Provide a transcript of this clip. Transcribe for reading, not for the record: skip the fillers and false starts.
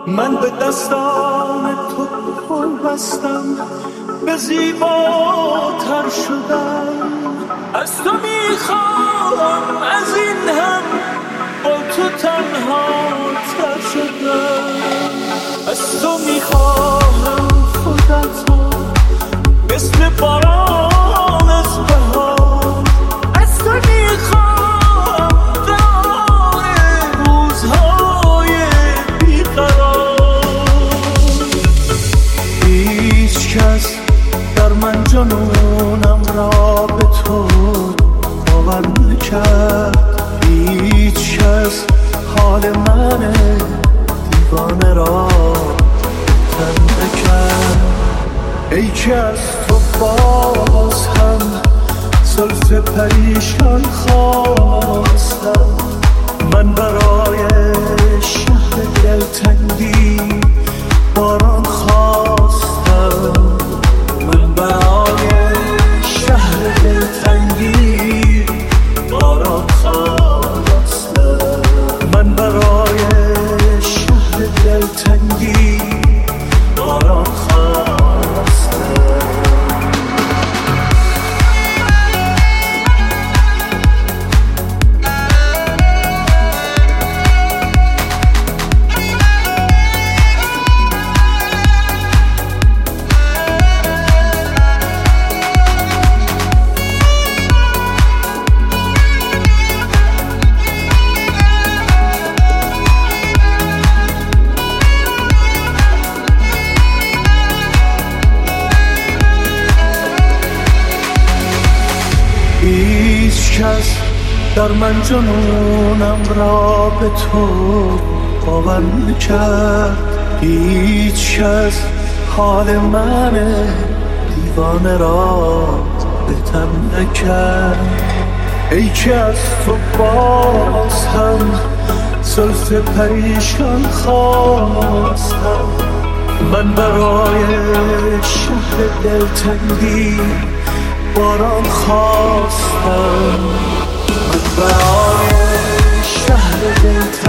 من به دستان تو پل بستم، به زیباتر شدم. از تو میخوام از این هم با تو تنها تر شدم. از تو میخواهم خودت رو مثل باران از بهار. از تو میخوام دار روزهای بیقرار. هیچ کس در من جنونم را به تو باور نکرد. هیچ کس حال من دیوانه را تن نکرد. ای که از تو باز هم زلف پریشان خواستم. من برای شهر دلتنگی باران خواستم. من برای شهر دلتنگی باران خواستم. من برای شهر دلتنگی باران خواستم. هیچ کس در من جنونم را به تو باور نکرد. هیچ کس حال من دیوانه را به تن نکرد. ای که از تو باز هم زلف پریشان خواستم. من برای شهر دلتنگی باران خواستم. من برای شهر دلتنگی